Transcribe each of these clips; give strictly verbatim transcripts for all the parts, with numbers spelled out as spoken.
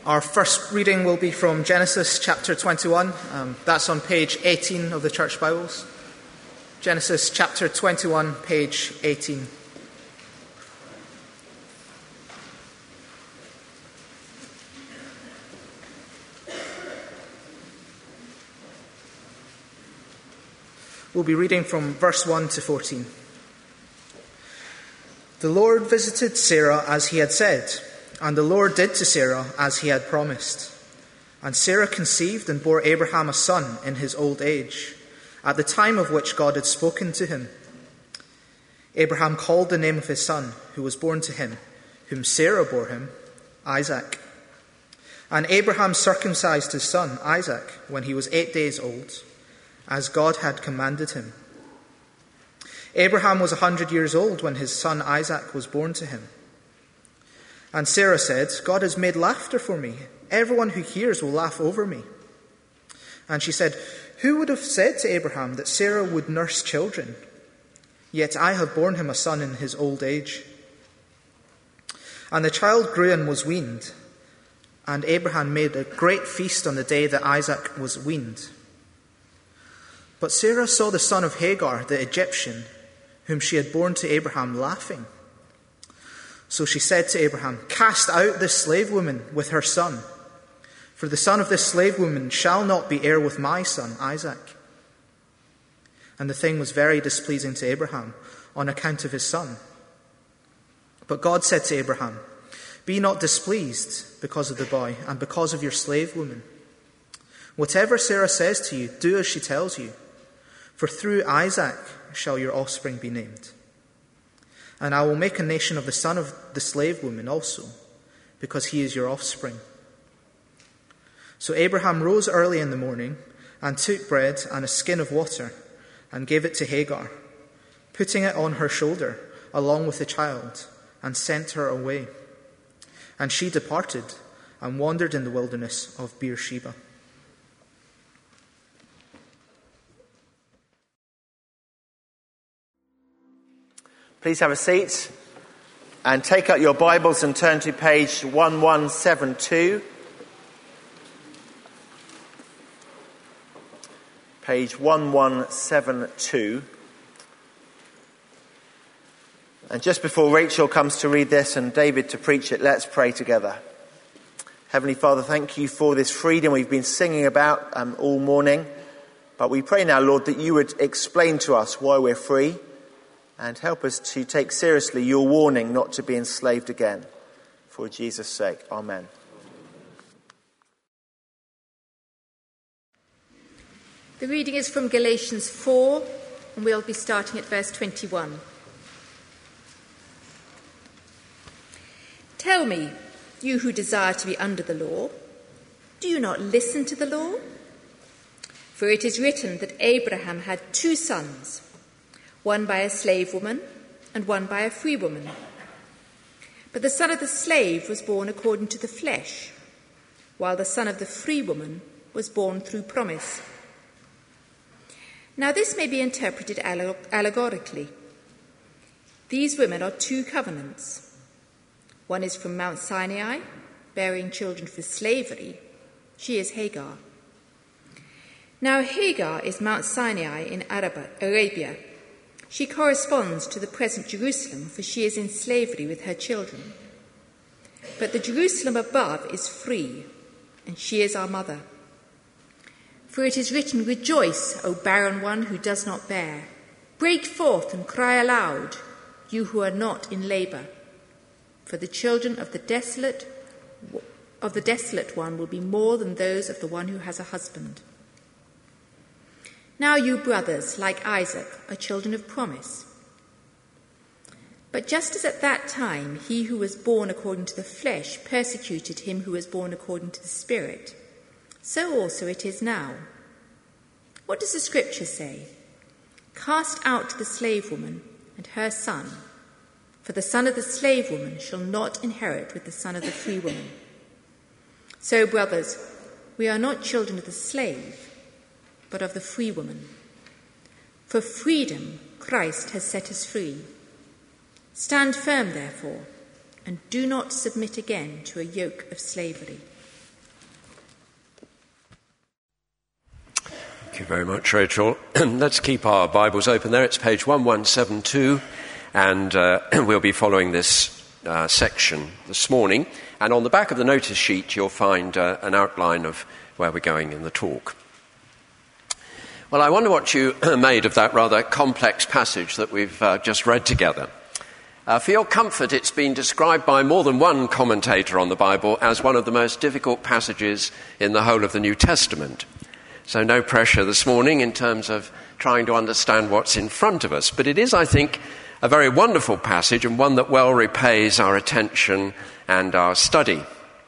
Our first reading will be from Genesis chapter twenty-one. Um, that's on page eighteen of the Church Bibles. Genesis chapter twenty-one, page eighteen. We'll be reading from verse one to fourteen. The Lord visited Sarah as he had said, and the Lord did to Sarah as he had promised. And Sarah conceived and bore Abraham a son in his old age, at the time of which God had spoken to him. Abraham called the name of his son, who was born to him, whom Sarah bore him, Isaac. And Abraham circumcised his son, Isaac, when he was eight days old, as God had commanded him. Abraham was a hundred years old when his son Isaac was born to him. And Sarah said, God has made laughter for me. Everyone who hears will laugh over me. And she said, who would have said to Abraham that Sarah would nurse children? Yet I have borne him a son in his old age. And the child grew and was weaned. And Abraham made a great feast on the day that Isaac was weaned. But Sarah saw the son of Hagar, the Egyptian, whom she had borne to Abraham, laughing. So she said to Abraham, cast out this slave woman with her son, for the son of this slave woman shall not be heir with my son Isaac. And the thing was very displeasing to Abraham on account of his son. But God said to Abraham, be not displeased because of the boy and because of your slave woman. Whatever Sarah says to you, do as she tells you, for through Isaac shall your offspring be named. And I will make a nation of the son of the slave woman also, because he is your offspring. So Abraham rose early in the morning and took bread and a skin of water and gave it to Hagar, putting it on her shoulder along with the child, and sent her away. And she departed and wandered in the wilderness of Beersheba. Please have a seat and take out your Bibles and turn to page eleven seventy-two. Page eleven seventy-two. And just before Rachel comes to read this and David to preach it, let's pray together. Heavenly Father, thank you for this freedom we've been singing about um, all morning. But we pray now, Lord, that you would explain to us why we're free, and help us to take seriously your warning not to be enslaved again. For Jesus' sake, amen. The reading is from Galatians four, and we'll be starting at verse twenty-one. Tell me, you who desire to be under the law, do you not listen to the law? For it is written that Abraham had two sons, one by a slave woman and one by a free woman. But the son of the slave was born according to the flesh, while the son of the free woman was born through promise. Now this may be interpreted allegorically. These women are two covenants. One is from Mount Sinai, bearing children for slavery. She is Hagar. Now Hagar is Mount Sinai in Arabia. She corresponds to the present Jerusalem, for she is in slavery with her children. But the Jerusalem above is free, and she is our mother. For it is written, rejoice, O barren one who does not bear. Break forth and cry aloud, you who are not in labour. For the children of the desolate of the desolate one will be more than those of the one who has a husband. Now you brothers, like Isaac, are children of promise. But just as at that time he who was born according to the flesh persecuted him who was born according to the Spirit, so also it is now. What does the Scripture say? Cast out the slave woman and her son, for the son of the slave woman shall not inherit with the son of the free woman. So, brothers, we are not children of the slave, but of the free woman. For freedom Christ has set us free. Stand firm, therefore, and do not submit again to a yoke of slavery. Thank you very much, Rachel. Let's keep our Bibles open there. It's page eleven seventy-two, and uh, we'll be following this uh, section this morning. And on the back of the notice sheet, you'll find uh, an outline of where we're going in the talk. Well, I wonder what you made of that rather complex passage that we've uh, just read together. Uh, for your comfort, it's been described by more than one commentator on the Bible as one of the most difficult passages in the whole of the New Testament. So no pressure this morning in terms of trying to understand what's in front of us. But it is, I think, a very wonderful passage and one that well repays our attention and our study.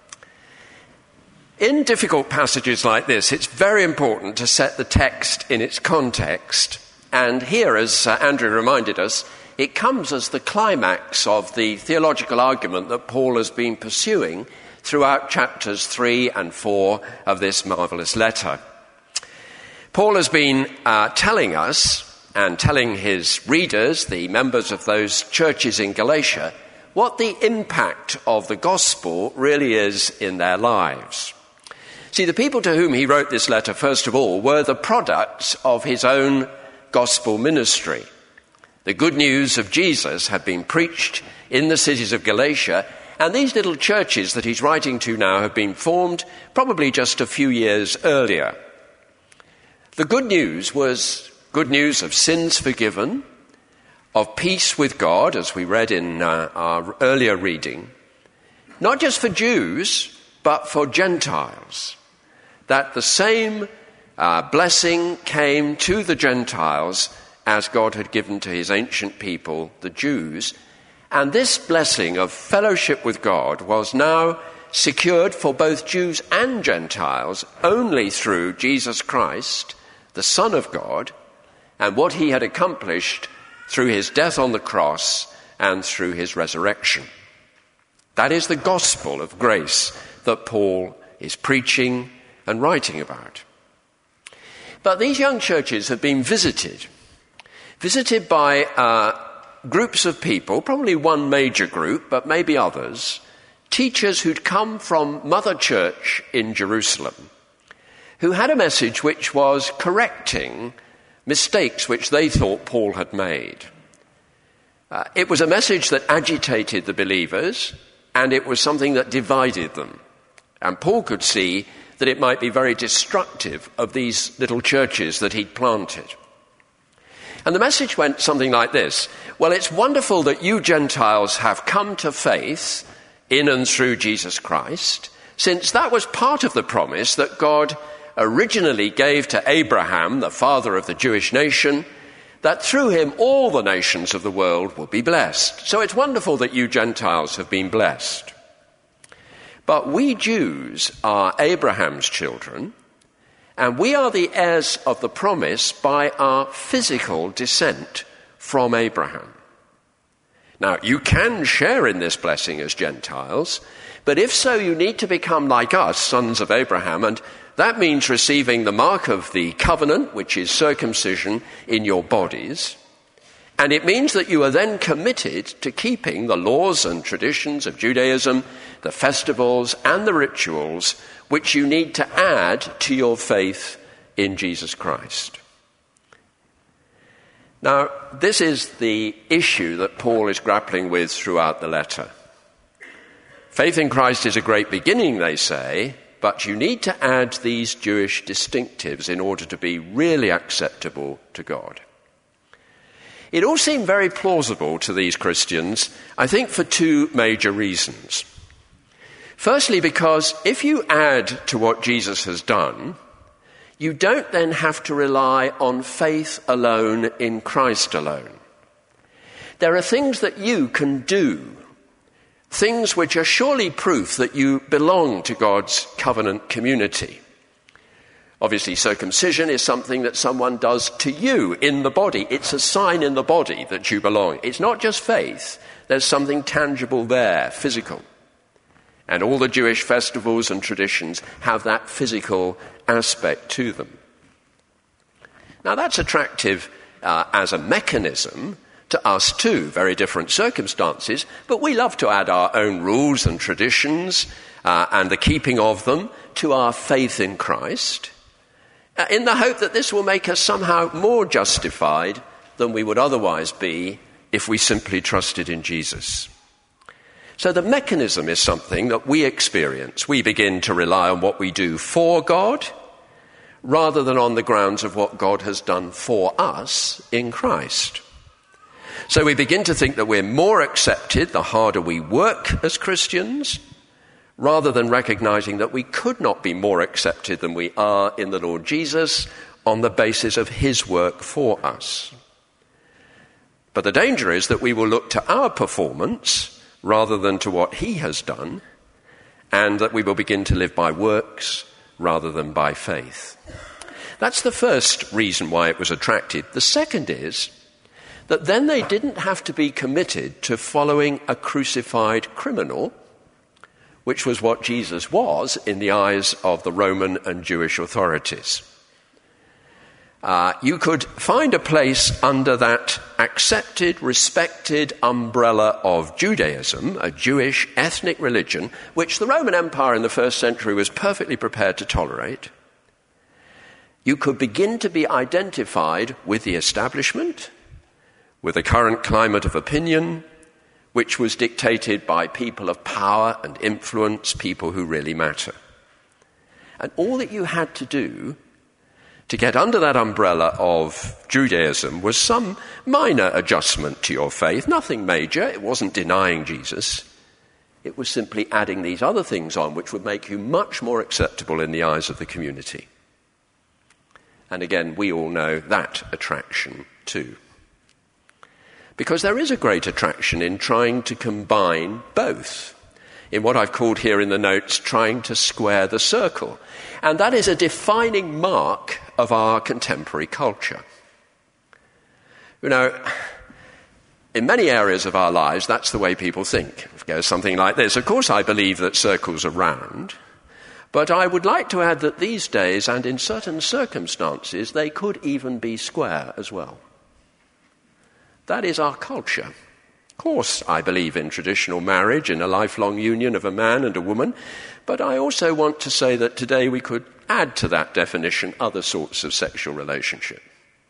In difficult passages like this, it's very important to set the text in its context. And here, as uh, Andrew reminded us, it comes as the climax of the theological argument that Paul has been pursuing throughout chapters three and four of this marvellous letter. Paul has been uh, telling us and telling his readers, the members of those churches in Galatia, what the impact of the gospel really is in their lives. See, the people to whom he wrote this letter, first of all, were the products of his own gospel ministry. The good news of Jesus had been preached in the cities of Galatia, and these little churches that he's writing to now have been formed probably just a few years earlier. The good news was good news of sins forgiven, of peace with God, as we read in uh, our earlier reading, not just for Jews, but for Gentiles, that the same uh, blessing came to the Gentiles as God had given to his ancient people, the Jews, and this blessing of fellowship with God was now secured for both Jews and Gentiles only through Jesus Christ, the Son of God, and what he had accomplished through his death on the cross and through his resurrection. That is the gospel of grace that Paul is preaching and writing about. But these young churches have been visited, visited by uh, groups of people, probably one major group, but maybe others, teachers who'd come from Mother Church in Jerusalem, who had a message which was correcting mistakes which they thought Paul had made. Uh, it was a message that agitated the believers, and it was something that divided them. And Paul could see that it might be very destructive of these little churches that he'd planted. And the message went something like this: well, it's wonderful that you Gentiles have come to faith in and through Jesus Christ, since that was part of the promise that God originally gave to Abraham, the father of the Jewish nation, that through him all the nations of the world will be blessed. So it's wonderful that you Gentiles have been blessed. But we Jews are Abraham's children, and we are the heirs of the promise by our physical descent from Abraham. Now, you can share in this blessing as Gentiles, but if so, you need to become like us, sons of Abraham, and that means receiving the mark of the covenant, which is circumcision, in your bodies. And it means that you are then committed to keeping the laws and traditions of Judaism, the festivals and the rituals, which you need to add to your faith in Jesus Christ. Now, this is the issue that Paul is grappling with throughout the letter. Faith in Christ is a great beginning, they say, but you need to add these Jewish distinctives in order to be really acceptable to God. It all seemed very plausible to these Christians, I think, for two major reasons. Firstly, because if you add to what Jesus has done, you don't then have to rely on faith alone in Christ alone. There are things that you can do, things which are surely proof that you belong to God's covenant community. Obviously, circumcision is something that someone does to you in the body. It's a sign in the body that you belong. It's not just faith. There's something tangible there, physical. And all the Jewish festivals and traditions have that physical aspect to them. Now, that's attractive uh, as a mechanism to us too, very different circumstances, but we love to add our own rules and traditions uh, and the keeping of them to our faith in Christ. in the hope that this will make us somehow more justified than we would otherwise be if we simply trusted in Jesus. So the mechanism is something that we experience. We begin to rely on what we do for God rather than on the grounds of what God has done for us in Christ. So we begin to think that we're more accepted the harder we work as Christians, rather than recognizing that we could not be more accepted than we are in the Lord Jesus on the basis of his work for us. But the danger is that we will look to our performance rather than to what he has done, and that we will begin to live by works rather than by faith. That's the first reason why it was attracted. The second is that then they didn't have to be committed to following a crucified criminal, which was what Jesus was in the eyes of the Roman and Jewish authorities. Uh, you could find a place under that accepted, respected umbrella of Judaism, a Jewish ethnic religion, which the Roman Empire in the first century was perfectly prepared to tolerate. You could begin to be identified with the establishment, with the current climate of opinion, which was dictated by people of power and influence, people who really matter. And all that you had to do to get under that umbrella of Judaism was some minor adjustment to your faith, nothing major. It wasn't denying Jesus. It was simply adding these other things on, which would make you much more acceptable in the eyes of the community. And again, we all know that attraction too. Because there is a great attraction in trying to combine both, in what I've called here in the notes, trying to square the circle. And that is a defining mark of our contemporary culture. You know, in many areas of our lives, that's the way people think. It goes something like this. Of course, I believe that circles are round, but I would like to add that these days, and in certain circumstances, they could even be square as well. That is our culture. Of course, I believe in traditional marriage, in a lifelong union of a man and a woman, but I also want to say that today we could add to that definition other sorts of sexual relationship.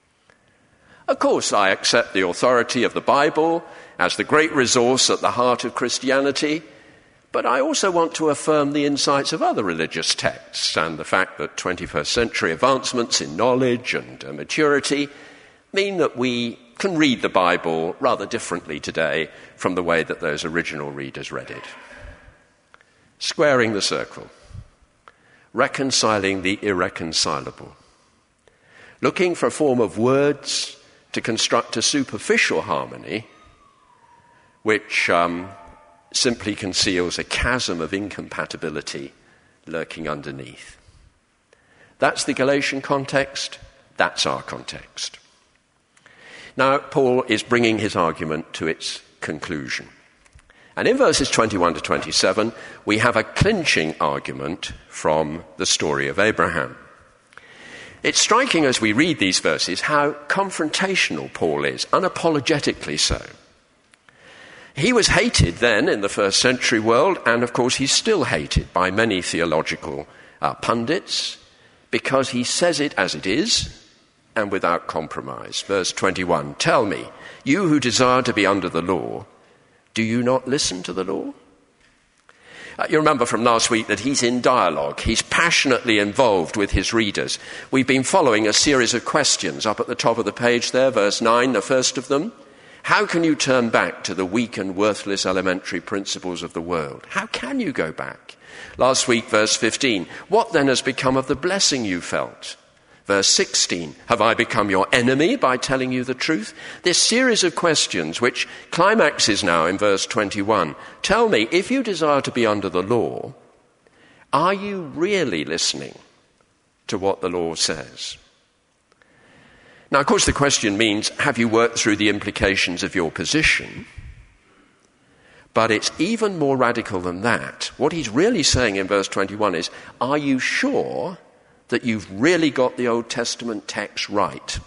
Of course, I accept the authority of the Bible as the great resource at the heart of Christianity, but I also want to affirm the insights of other religious texts and the fact that twenty-first century advancements in knowledge and uh, maturity mean that we can read the Bible rather differently today from the way that those original readers read it. Squaring the circle, reconciling the irreconcilable, looking for a form of words to construct a superficial harmony which um, simply conceals a chasm of incompatibility lurking underneath. That's the Galatian context, that's our context. Now, Paul is bringing his argument to its conclusion. And in verses twenty-one to twenty-seven, we have a clinching argument from the story of Abraham. It's striking as we read these verses how confrontational Paul is, unapologetically so. He was hated then in the first century world, and of course he's still hated by many theological uh, pundits, because he says it as it is, and without compromise. Verse twenty-one, tell me, you who desire to be under the law, do you not listen to the law? Uh, you remember from last week that he's in dialogue. He's passionately involved with his readers. We've been following a series of questions up at the top of the page there, verse nine, the first of them. How can you turn back to the weak and worthless elementary principles of the world? How can you go back? Last week, verse fifteen, what then has become of the blessing you felt? Verse sixteen, have I become your enemy by telling you the truth? This series of questions, which climaxes now in verse twenty-one, tell me, if you desire to be under the law, are you really listening to what the law says? Now, of course, the question means, have you worked through the implications of your position? But it's even more radical than that. What he's really saying in verse twenty-one is, are you sure that you've really got the Old Testament text right?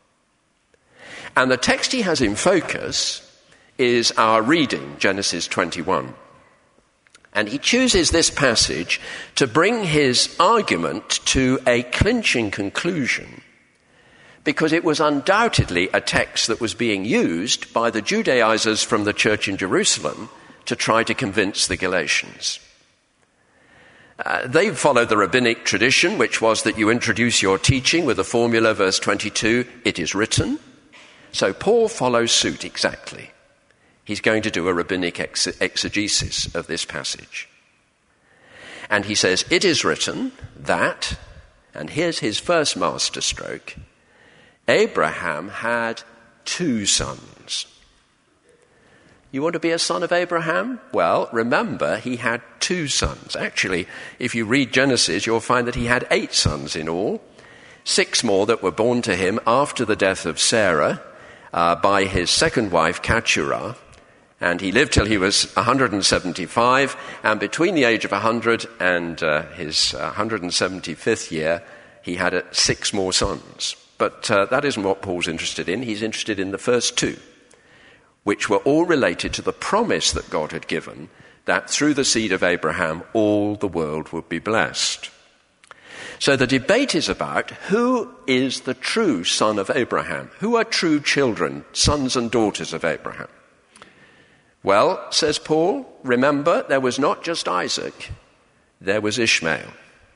And the text he has in focus is our reading, Genesis twenty-one. And he chooses this passage to bring his argument to a clinching conclusion, because it was undoubtedly a text that was being used by the Judaizers from the church in Jerusalem to try to convince the Galatians. Uh, they followed the rabbinic tradition, which was that you introduce your teaching with the formula, verse twenty-two, it is written. So Paul follows suit exactly. He's going to do a rabbinic ex- exegesis of this passage. And he says, it is written that, and here's his first masterstroke, Abraham had two sons. You want to be a son of Abraham? Well, remember, he had two sons. Actually, if you read Genesis, you'll find that he had eight sons in all, six more that were born to him after the death of Sarah uh, by his second wife, Keturah. And he lived till he was one hundred seventy-five, and between the age of one hundred and uh, his one hundred seventy-fifth year, he had uh, six more sons. But uh, that isn't what Paul's interested in. He's interested in the first two, which were all related to the promise that God had given, that through the seed of Abraham, all the world would be blessed. So the debate is about who is the true son of Abraham? Who are true children, sons and daughters of Abraham? Well, says Paul, remember, there was not just Isaac, there was Ishmael.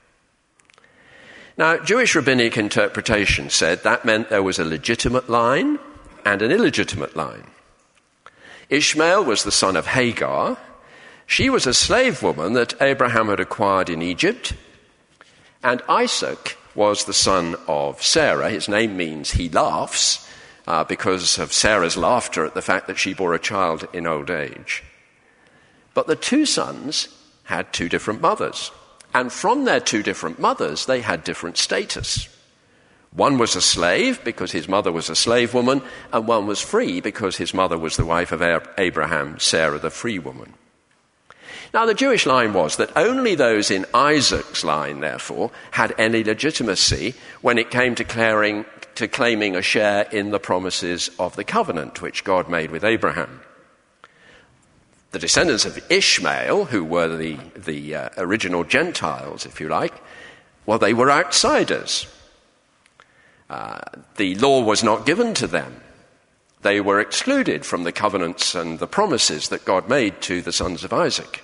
Now, Jewish rabbinic interpretation said that meant there was a legitimate line and an illegitimate line. Ishmael was the son of Hagar. She was a slave woman that Abraham had acquired in Egypt. And Isaac was the son of Sarah. His name means he laughs, uh, because of Sarah's laughter at the fact that she bore a child in old age. But the two sons had two different mothers. And from their two different mothers, they had different status. One was a slave because his mother was a slave woman, and one was free because his mother was the wife of Abraham, Sarah, the free woman. Now, the Jewish line was that only those in Isaac's line, therefore, had any legitimacy when it came to, declaring, to claiming a share in the promises of the covenant which God made with Abraham. The descendants of Ishmael, who were the, the uh, original Gentiles, if you like, well, they were outsiders. Uh, the law was not given to them. They were excluded from the covenants and the promises that God made to the sons of Isaac.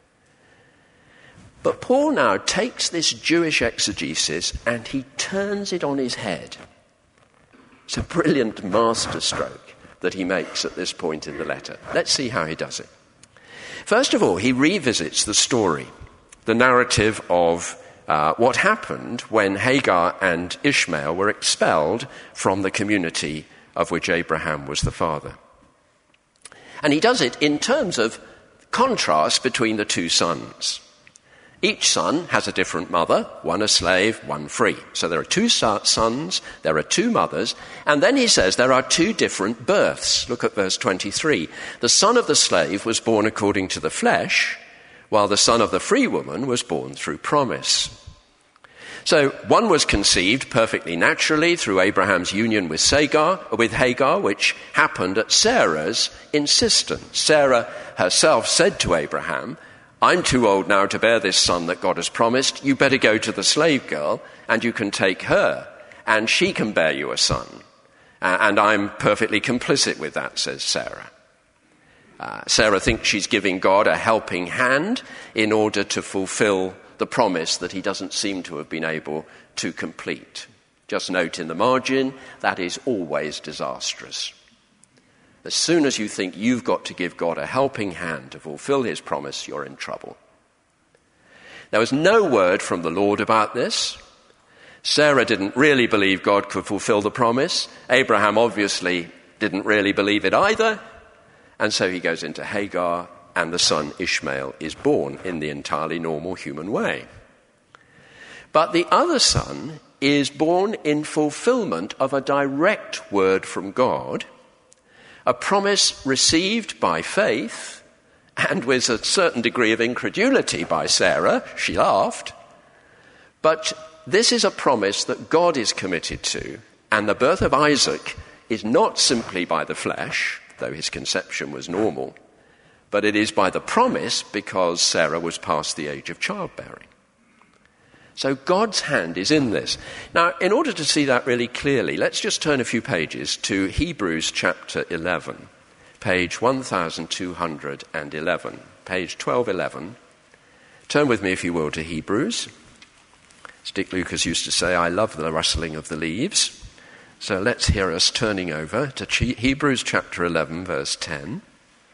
But Paul now takes this Jewish exegesis and he turns it on his head. It's a brilliant masterstroke that he makes at this point in the letter. Let's see how he does it. First of all, he revisits the story, the narrative of uh, what happened when Hagar and Ishmael were expelled from the community of which Abraham was the father. And he does it in terms of contrast between the two sons. Each son has a different mother, one a slave, one free. So there are two sons, there are two mothers, and then he says there are two different births. Look at verse twenty-three. The son of the slave was born according to the flesh, while the son of the free woman was born through promise. So one was conceived perfectly naturally through Abraham's union with Hagar, with Hagar, which happened at Sarah's insistence. Sarah herself said to Abraham, I'm too old now to bear this son that God has promised. You better go to the slave girl and you can take her and she can bear you a son. Uh, and I'm perfectly complicit with that, says Sarah. Uh, Sarah thinks she's giving God a helping hand in order to fulfill the promise that he doesn't seem to have been able to complete. Just note in the margin, that is always disastrous. As soon as you think you've got to give God a helping hand to fulfill his promise, you're in trouble. There was no word from the Lord about this. Sarah didn't really believe God could fulfill the promise. Abraham obviously didn't really believe it either. And so he goes into Hagar, and the son Ishmael is born in the entirely normal human way. But the other son is born in fulfillment of a direct word from God, a promise received by faith, and with a certain degree of incredulity by Sarah. She laughed. But this is a promise that God is committed to, and the birth of Isaac is not simply by the flesh, though his conception was normal, but it is by the promise because Sarah was past the age of childbearing. So God's hand is in this. Now, in order to see that really clearly, let's just turn a few pages to Hebrews chapter eleven, page one thousand two hundred eleven, page twelve eleven. Turn with me, if you will, to Hebrews. As Dick Lucas used to say, I love the rustling of the leaves. So let's hear us turning over to Hebrews chapter eleven, verse ten.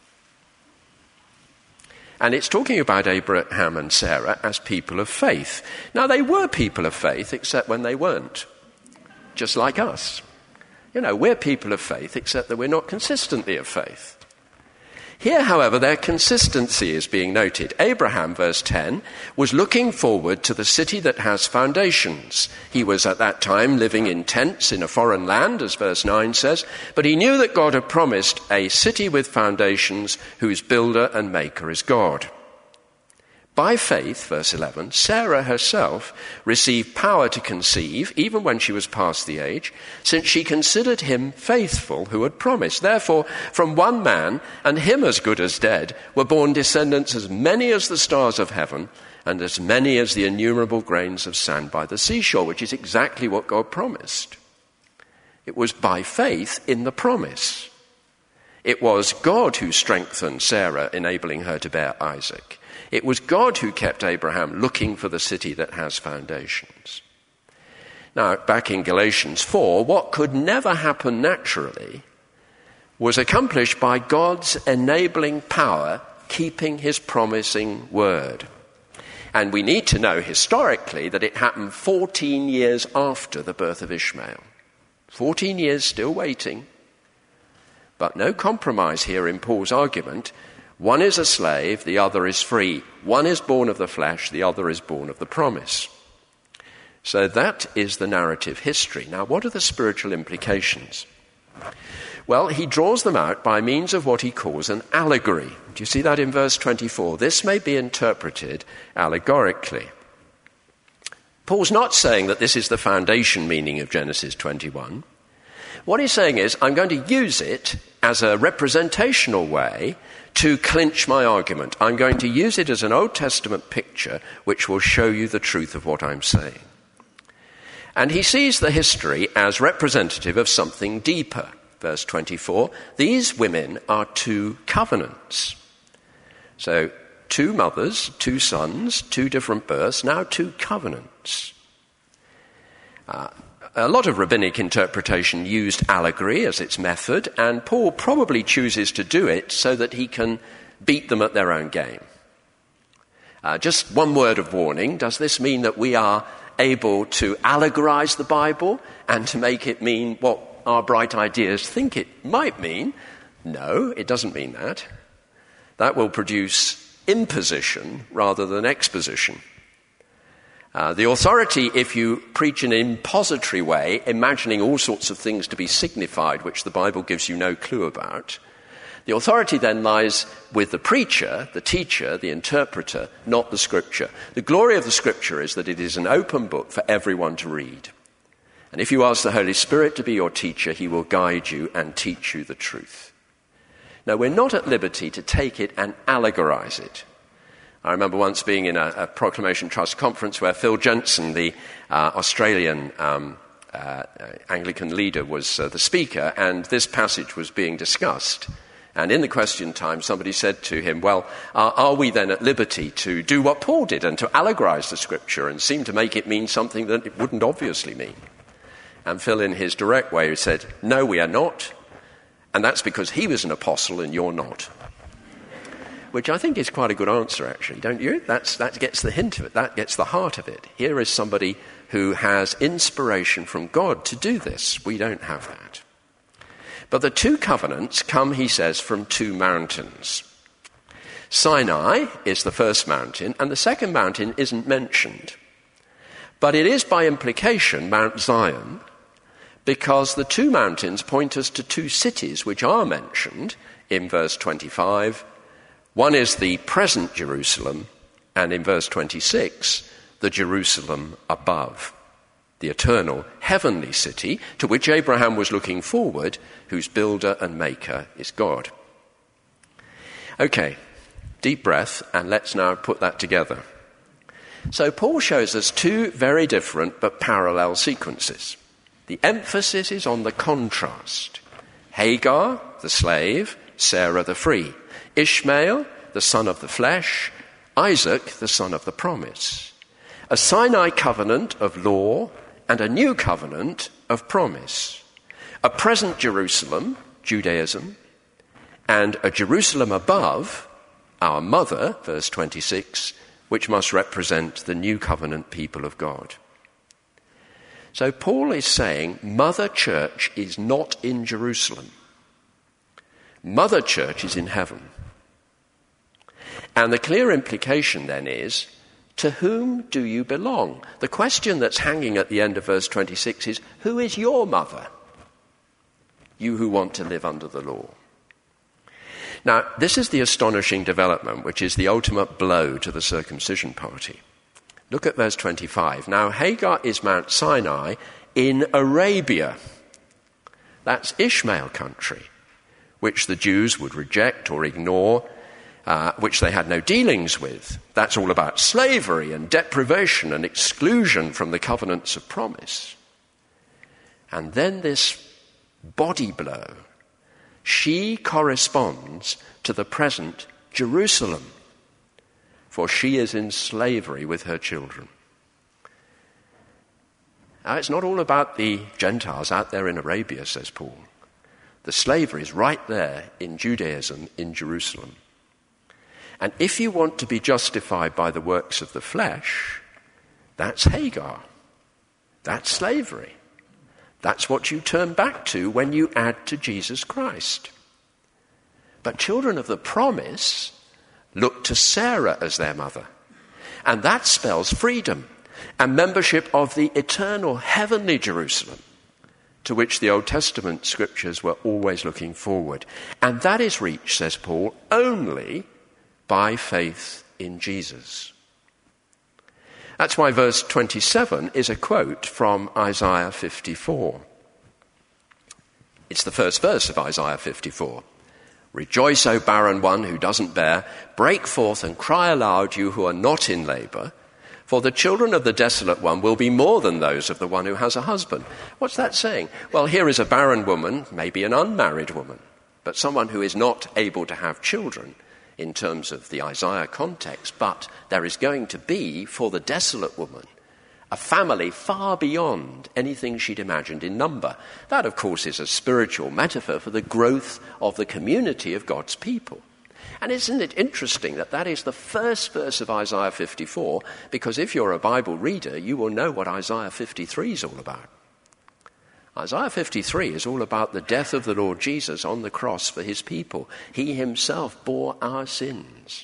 And it's talking about Abraham and Sarah as people of faith. Now, they were people of faith, except when they weren't. Just like us. You know, we're people of faith, except that we're not consistently of faith. Here, however, their consistency is being noted. Abraham, verse ten, was looking forward to the city that has foundations. He was at that time living in tents in a foreign land, as verse nine says, but he knew that God had promised a city with foundations whose builder and maker is God. By faith, verse eleven, Sarah herself received power to conceive, even when she was past the age, since she considered him faithful who had promised. Therefore, from one man, and him as good as dead, were born descendants as many as the stars of heaven, and as many as the innumerable grains of sand by the seashore, which is exactly what God promised. It was by faith in the promise. It was God who strengthened Sarah, enabling her to bear Isaac. It was God who kept Abraham looking for the city that has foundations. Now, back in Galatians four, what could never happen naturally was accomplished by God's enabling power, keeping his promising word. And we need to know historically that it happened fourteen years after the birth of Ishmael. fourteen years still waiting, but no compromise here in Paul's argument. One is a slave, the other is free. One is born of the flesh, the other is born of the promise. So that is the narrative history. Now, what are the spiritual implications? Well, he draws them out by means of what he calls an allegory. Do you see that in verse twenty-four? This may be interpreted allegorically. Paul's not saying that this is the foundation meaning of Genesis twenty-one. What he's saying is, I'm going to use it as a representational way to clinch my argument. I'm going to use it as an Old Testament picture which will show you the truth of what I'm saying. And he sees the history as representative of something deeper. Verse twenty-four, these women are two covenants. So, two mothers, two sons, two different births, now two covenants. Uh, A lot of rabbinic interpretation used allegory as its method, and Paul probably chooses to do it so that he can beat them at their own game. Uh, just one word of warning. Does this mean that we are able to allegorize the Bible and to make it mean what our bright ideas think it might mean? No, it doesn't mean that. That will produce imposition rather than exposition. Uh, the authority, if you preach in an impository way, imagining all sorts of things to be signified which the Bible gives you no clue about, the authority then lies with the preacher, the teacher, the interpreter, not the Scripture. The glory of the Scripture is that it is an open book for everyone to read. And if you ask the Holy Spirit to be your teacher, he will guide you and teach you the truth. Now, we're not at liberty to take it and allegorize it. I remember once being in a, a Proclamation Trust conference where Phil Jensen, the uh, Australian um, uh, Anglican leader, was uh, the speaker, and this passage was being discussed. And in the question time, somebody said to him, well, uh, are we then at liberty to do what Paul did and to allegorize the Scripture and seem to make it mean something that it wouldn't obviously mean? And Phil, in his direct way, said, no, we are not, and that's because he was an apostle and you're not. Which I think is quite a good answer, actually, don't you? That's, that gets the hint of it. That gets the heart of it. Here is somebody who has inspiration from God to do this. We don't have that. But the two covenants come, he says, from two mountains. Sinai is the first mountain, and the second mountain isn't mentioned. But it is by implication Mount Zion, because the two mountains point us to two cities which are mentioned in verse twenty-five. One is the present Jerusalem, and in verse twenty-six, the Jerusalem above, the eternal heavenly city to which Abraham was looking forward, whose builder and maker is God. Okay, deep breath, and let's now put that together. So Paul shows us two very different but parallel sequences. The emphasis is on the contrast. Hagar, the slave, Sarah, the free. Ishmael, the son of the flesh. Isaac, the son of the promise. A Sinai covenant of law and a new covenant of promise. A present Jerusalem, Judaism, and a Jerusalem above, our mother, verse twenty-six, which must represent the new covenant people of God. So Paul is saying Mother Church is not in Jerusalem. Mother Church is in heaven. And the clear implication then is, to whom do you belong? The question that's hanging at the end of verse twenty-six is, who is your mother? You who want to live under the law. Now, this is the astonishing development, which is the ultimate blow to the circumcision party. Look at verse twenty-five. Now, Hagar is Mount Sinai in Arabia. That's Ishmael country, which the Jews would reject or ignore, uh, which they had no dealings with. That's all about slavery and deprivation and exclusion from the covenants of promise. And then this body blow. She corresponds to the present Jerusalem, for she is in slavery with her children. Now, it's not all about the Gentiles out there in Arabia, says Paul. The slavery is right there in Judaism, in Jerusalem. And if you want to be justified by the works of the flesh, that's Hagar. That's slavery. That's what you turn back to when you add to Jesus Christ. But children of the promise look to Sarah as their mother. And that spells freedom and membership of the eternal heavenly Jerusalem, to which the Old Testament scriptures were always looking forward. And that is reached, says Paul, only by faith in Jesus. That's why verse twenty-seven is a quote from Isaiah fifty-four. It's the first verse of Isaiah fifty-four. Rejoice, O barren one who doesn't bear. Break forth and cry aloud, you who are not in labor. For the children of the desolate one will be more than those of the one who has a husband. What's that saying? Well, here is a barren woman, maybe an unmarried woman, but someone who is not able to have children in terms of the Isaiah context. But there is going to be, for the desolate woman, a family far beyond anything she'd imagined in number. That, of course, is a spiritual metaphor for the growth of the community of God's people. And isn't it interesting that that is the first verse of Isaiah fifty-four, because if you're a Bible reader, you will know what Isaiah fifty-three is all about. Isaiah fifty-three is all about the death of the Lord Jesus on the cross for his people. He himself bore our sins.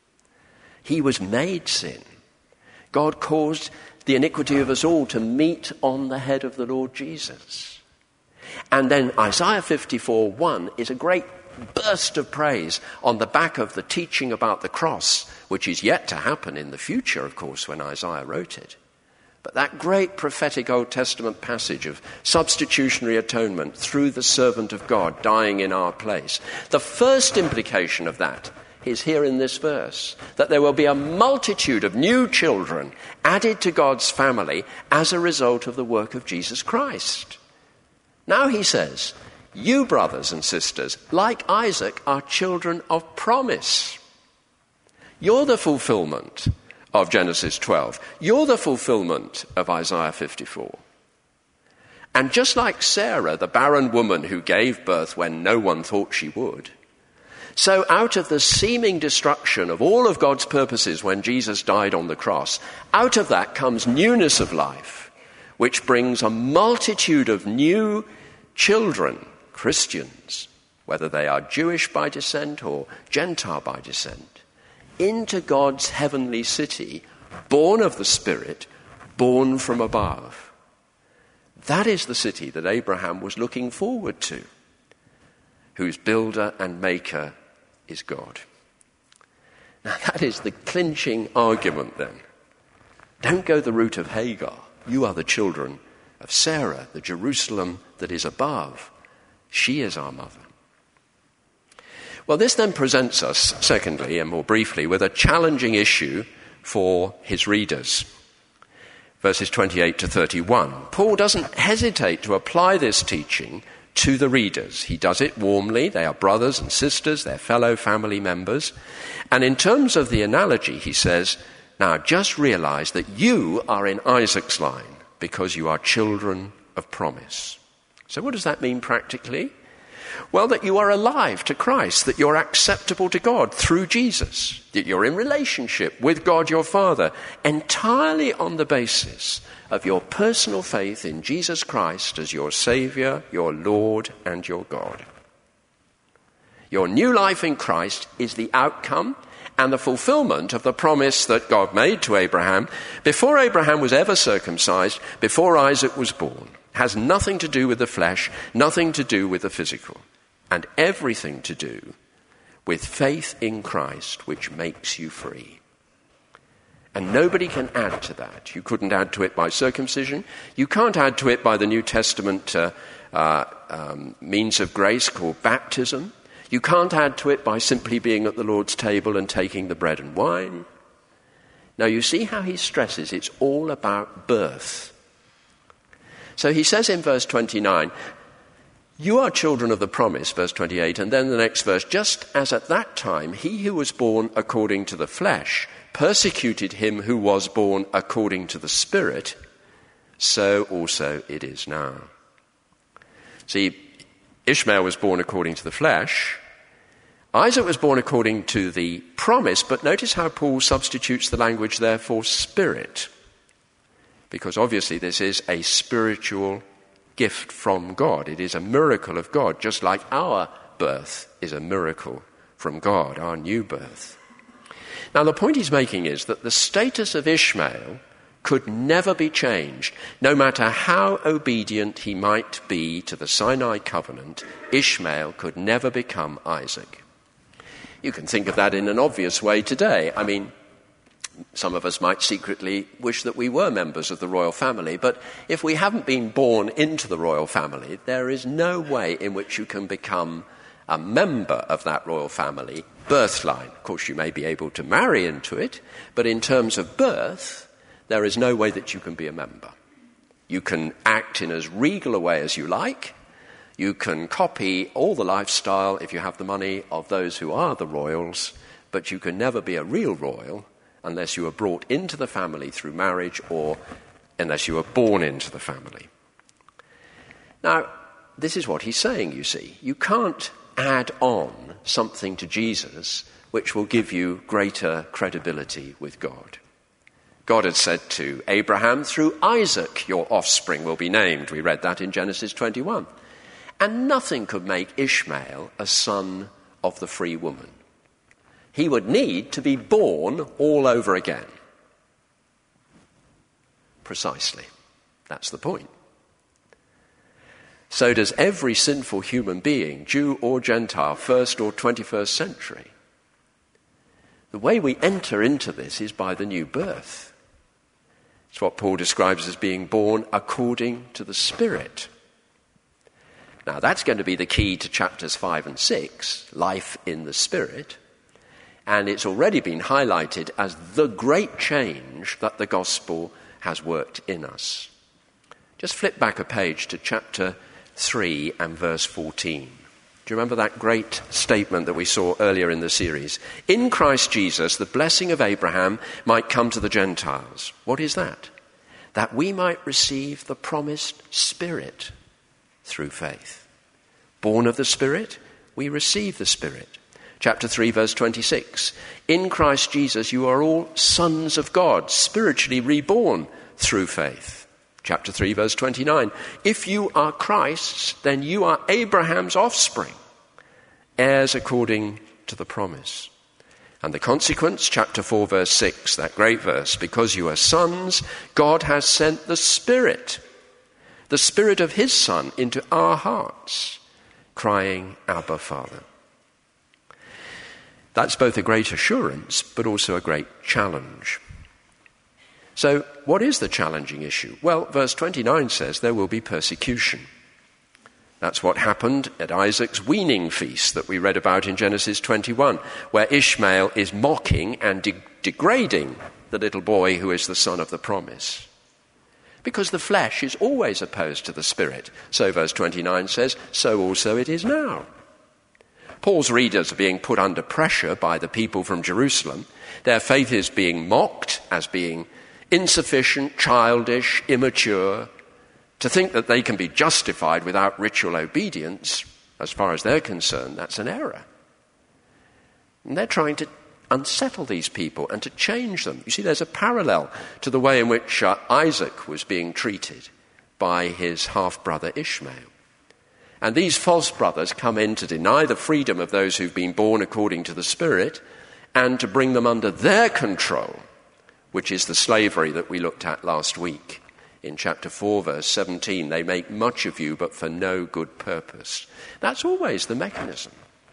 He was made sin. God caused the iniquity of us all to meet on the head of the Lord Jesus. And then Isaiah fifty-four one is a great burst of praise on the back of the teaching about the cross, which is yet to happen in the future, of course, when Isaiah wrote it. But that great prophetic Old Testament passage of substitutionary atonement through the servant of God dying in our place, the first implication of that is here in this verse, that there will be a multitude of new children added to God's family as a result of the work of Jesus Christ. Now he says, you brothers and sisters, like Isaac, are children of promise. You're the fulfillment of Genesis twelve. You're the fulfillment of Isaiah fifty-four. And just like Sarah, the barren woman who gave birth when no one thought she would, so out of the seeming destruction of all of God's purposes when Jesus died on the cross, out of that comes newness of life, which brings a multitude of new children, Christians, whether they are Jewish by descent or Gentile by descent, into God's heavenly city, born of the Spirit, born from above. That is the city that Abraham was looking forward to, whose builder and maker is God. Now that is the clinching argument then. Don't go the route of Hagar. You are the children of Sarah, the Jerusalem that is above. She is our mother. Well, this then presents us, secondly, and more briefly, with a challenging issue for his readers. Verses twenty-eight to thirty-one. Paul doesn't hesitate to apply this teaching to the readers. He does it warmly. They are brothers and sisters, they're fellow family members. And in terms of the analogy, he says, now just realize that you are in Isaac's line because you are children of promise. So what does that mean practically? Well, that you are alive to Christ, that you're acceptable to God through Jesus, that you're in relationship with God your Father, entirely on the basis of your personal faith in Jesus Christ as your Saviour, your Lord, and your God. Your new life in Christ is the outcome and the fulfillment of the promise that God made to Abraham before Abraham was ever circumcised, before Isaac was born. Has nothing to do with the flesh, nothing to do with the physical, and everything to do with faith in Christ, which makes you free. And nobody can add to that. You couldn't add to it by circumcision. You can't add to it by the New Testament uh, uh, um, means of grace called baptism. You can't add to it by simply being at the Lord's table and taking the bread and wine. Now you see how he stresses it's all about birth. So he says in verse twenty-nine, you are children of the promise, verse twenty-eight, and then the next verse, just as at that time he who was born according to the flesh persecuted him who was born according to the Spirit, so also it is now. See, Ishmael was born according to the flesh. Isaac was born according to the promise, but notice how Paul substitutes the language there for spirit. Because obviously this is a spiritual gift from God. It is a miracle of God, just like our birth is a miracle from God, our new birth. Now the point he's making is that the status of Ishmael could never be changed. No matter how obedient he might be to the Sinai covenant, Ishmael could never become Isaac. You can think of that in an obvious way today. I mean, some of us might secretly wish that we were members of the royal family, but if we haven't been born into the royal family, there is no way in which you can become a member of that royal family, birth line. Of course, you may be able to marry into it, but in terms of birth, there is no way that you can be a member. You can act in as regal a way as you like. You can copy all the lifestyle, if you have the money, of those who are the royals, but you can never be a real royal unless you are brought into the family through marriage or unless you are born into the family. Now, this is what he's saying, you see. You can't add on something to Jesus which will give you greater credibility with God. God had said to Abraham, through Isaac your offspring will be named. We read that in Genesis twenty-one. And nothing could make Ishmael a son of the free woman. He would need to be born all over again. Precisely. That's the point. So does every sinful human being, Jew or Gentile, first or twenty-first century. The way we enter into this is by the new birth. It's what Paul describes as being born according to the Spirit. Now, that's going to be the key to chapters five and six, life in the Spirit. And it's already been highlighted as the great change that the gospel has worked in us. Just flip back a page to chapter three and verse fourteen. Do you remember that great statement that we saw earlier in the series? In Christ Jesus, the blessing of Abraham might come to the Gentiles. What is that? That we might receive the promised Spirit through faith. Born of the Spirit, we receive the Spirit. Chapter three, verse twenty-six. In Christ Jesus, you are all sons of God, spiritually reborn through faith. Chapter three, verse twenty-nine. If you are Christ's, then you are Abraham's offspring, heirs according to the promise. And the consequence, chapter four, verse six, that great verse, because you are sons, God has sent the Spirit, the Spirit of his Son, into our hearts, crying, Abba, Father. That's both a great assurance, but also a great challenge. So, what is the challenging issue? Well, verse twenty-nine says there will be persecution. That's what happened at Isaac's weaning feast that we read about in Genesis twenty-one, where Ishmael is mocking and de- degrading the little boy who is the son of the promise. Because the flesh is always opposed to the spirit. So verse twenty-nine says, so also it is now. Paul's readers are being put under pressure by the people from Jerusalem. Their faith is being mocked as being insufficient, childish, immature. To think that they can be justified without ritual obedience, as far as they're concerned, that's an error. And they're trying to unsettle these people and to change them. You see, there's a parallel to the way in which uh, Isaac was being treated by his half-brother Ishmael. And these false brothers come in to deny the freedom of those who've been born according to the Spirit and to bring them under their control, which is the slavery that we looked at last week. In chapter four, verse seventeen, they make much of you, but for no good purpose. That's always the mechanism.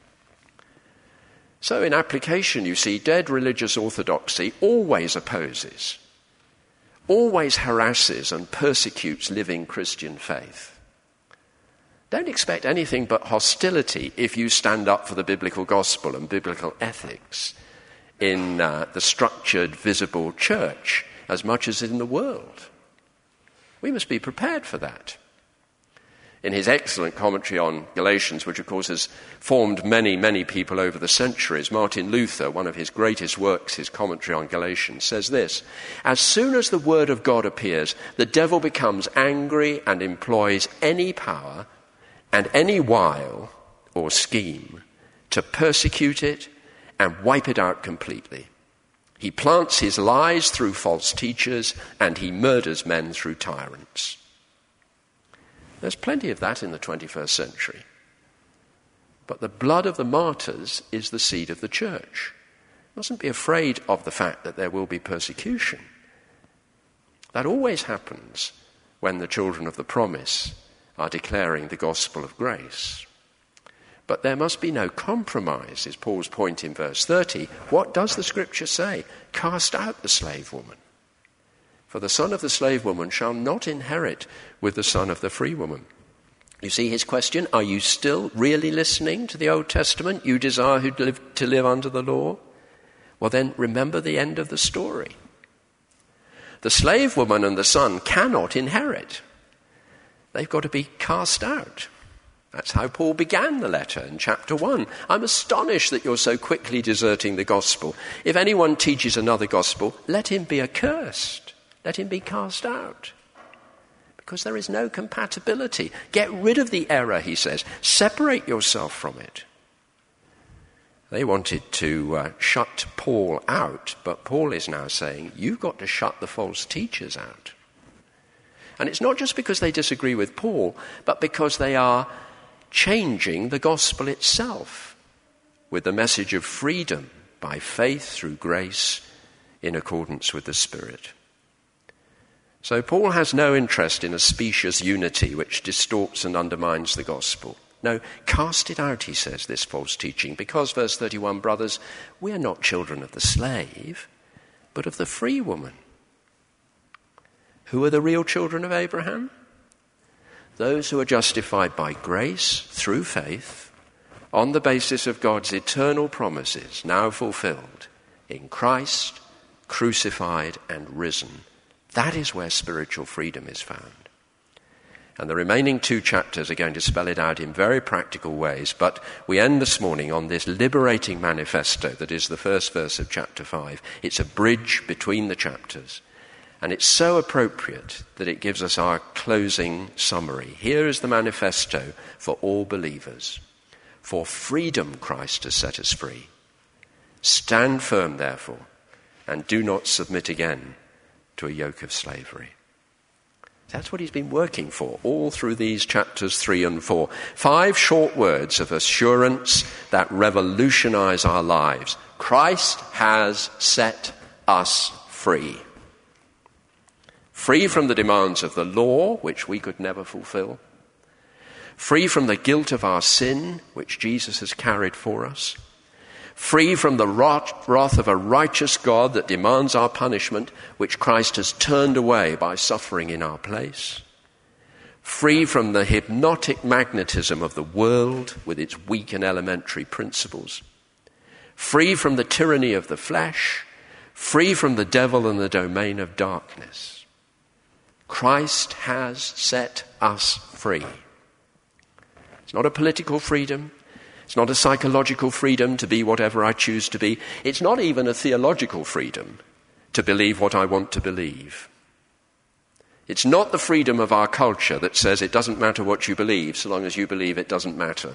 So in application, you see, dead religious orthodoxy always opposes, always harasses and persecutes living Christian faith. Don't expect anything but hostility if you stand up for the biblical gospel and biblical ethics in uh, the structured, visible church as much as in the world. We must be prepared for that. In his excellent commentary on Galatians, which of course has formed many, many people over the centuries, Martin Luther, one of his greatest works, his commentary on Galatians, says this: as soon as the word of God appears, the devil becomes angry and employs any power and any wile or scheme to persecute it and wipe it out completely. He plants his lies through false teachers, and he murders men through tyrants. There's plenty of that in the twenty-first century. But the blood of the martyrs is the seed of the church. You mustn't be afraid of the fact that there will be persecution. That always happens when the children of the promise are declaring the gospel of grace. But there must be no compromise, is Paul's point in verse thirty. What does the scripture say? Cast out the slave woman. For the son of the slave woman shall not inherit with the son of the free woman. You see his question, are you still really listening to the Old Testament, you desire who live, to live under the law? Well then, remember the end of the story. The slave woman and the son cannot inherit. They've got to be cast out. That's how Paul began the letter in chapter one. I'm astonished that you're so quickly deserting the gospel. If anyone teaches another gospel, let him be accursed. Let him be cast out. Because there is no compatibility. Get rid of the error, he says. Separate yourself from it. They wanted to uh, shut Paul out, but Paul is now saying, you've got to shut the false teachers out. And it's not just because they disagree with Paul, but because they are changing the gospel itself with the message of freedom by faith through grace in accordance with the Spirit. So Paul has no interest in a specious unity which distorts and undermines the gospel. No, cast it out, he says, this false teaching, because, verse thirty-one, brothers, we are not children of the slave, but of the free woman. Who are the real children of Abraham? Those who are justified by grace through faith on the basis of God's eternal promises now fulfilled in Christ, crucified and risen. That is where spiritual freedom is found. And the remaining two chapters are going to spell it out in very practical ways, but we end this morning on this liberating manifesto that is the first verse of chapter five. It's a bridge between the chapters. And it's so appropriate that it gives us our closing summary. Here is the manifesto for all believers. For freedom Christ has set us free. Stand firm, therefore, and do not submit again to a yoke of slavery. That's what he's been working for all through these chapters three and four. Five short words of assurance that revolutionize our lives. Christ has set us free. Free from the demands of the law, which we could never fulfill. Free from the guilt of our sin, which Jesus has carried for us. Free from the wrath of a righteous God that demands our punishment, which Christ has turned away by suffering in our place. free from the hypnotic magnetism of the world with its weak and elementary principles, free from the tyranny of the flesh, free from the devil and the domain of darkness. Christ has set us free. It's not a political freedom. It's not a psychological freedom to be whatever I choose to be. It's not even a theological freedom to believe what I want to believe. It's not the freedom of our culture that says it doesn't matter what you believe, so long as you believe it doesn't matter.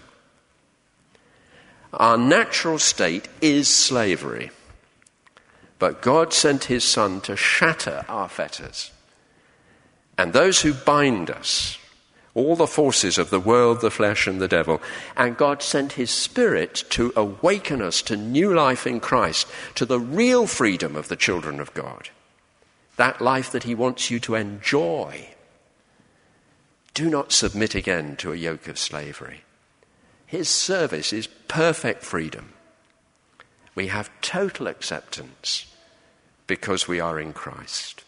Our natural state is slavery. But God sent his Son to shatter our fetters. And those who bind us, all the forces of the world, the flesh, and the devil, and God sent his Spirit to awaken us to new life in Christ, to the real freedom of the children of God, that life that he wants you to enjoy. Do not submit again to a yoke of slavery. His service is perfect freedom. We have total acceptance because we are in Christ.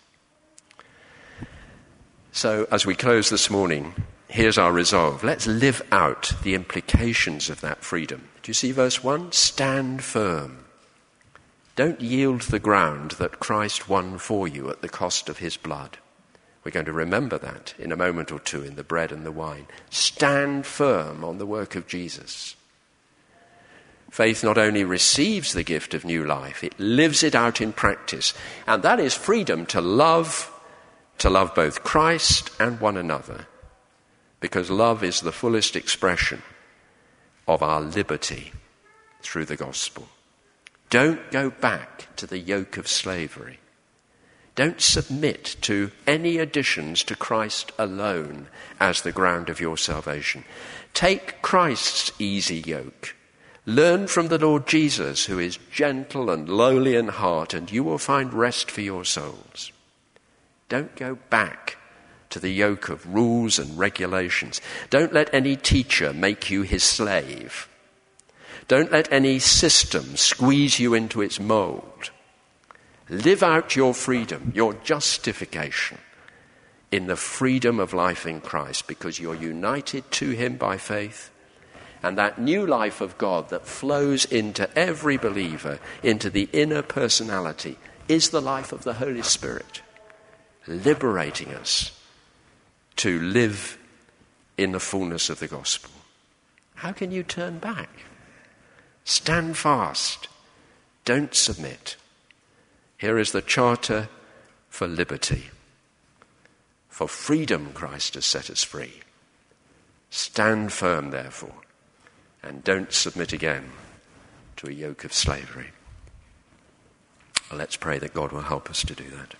So as we close this morning, here's our resolve. Let's live out the implications of that freedom. Do you see verse one? Stand firm. Don't yield the ground that Christ won for you at the cost of his blood. We're going to remember that in a moment or two in the bread and the wine. Stand firm on the work of Jesus. Faith not only receives the gift of new life, it lives it out in practice. And that is freedom to love, to love both Christ and one another. Because love is the fullest expression of our liberty through the gospel. Don't go back to the yoke of slavery. Don't submit to any additions to Christ alone as the ground of your salvation. Take Christ's easy yoke. Learn from the Lord Jesus, who is gentle and lowly in heart, and you will find rest for your souls. Don't go back to the yoke of rules and regulations. Don't let any teacher make you his slave. Don't let any system squeeze you into its mold. Live out your freedom, your justification, in the freedom of life in Christ, because you're united to him by faith. And that new life of God that flows into every believer, into the inner personality, is the life of the Holy Spirit, liberating us to live in the fullness of the gospel. How can you turn back? Stand fast. Don't submit. Here is the charter for liberty. For freedom, Christ has set us free. Stand firm, therefore, and don't submit again to a yoke of slavery. Well, let's pray that God will help us to do that.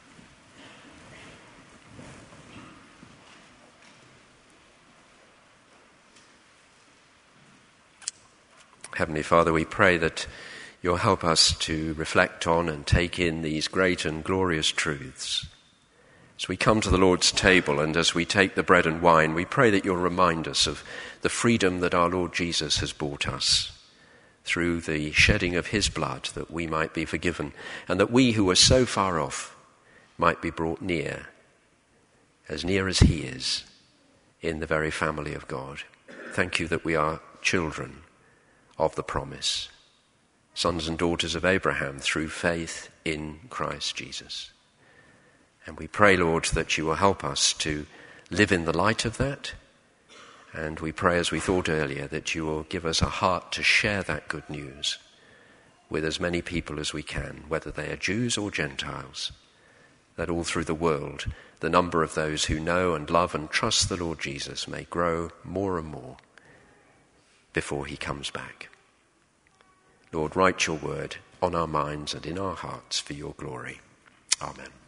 Heavenly Father, we pray that you'll help us to reflect on and take in these great and glorious truths. As we come to the Lord's table and as we take the bread and wine, we pray that you'll remind us of the freedom that our Lord Jesus has bought us through the shedding of his blood, that we might be forgiven, and that we who are so far off might be brought near, as near as he is, in the very family of God. Thank you that we are children of the promise, sons and daughters of Abraham through faith in Christ Jesus. And we pray, Lord, that you will help us to live in the light of that. And we pray, as we thought earlier, that you will give us a heart to share that good news with as many people as we can, whether they are Jews or Gentiles, that all through the world the number of those who know and love and trust the Lord Jesus may grow more and more before he comes back. Lord, write your word on our minds and in our hearts for your glory. Amen.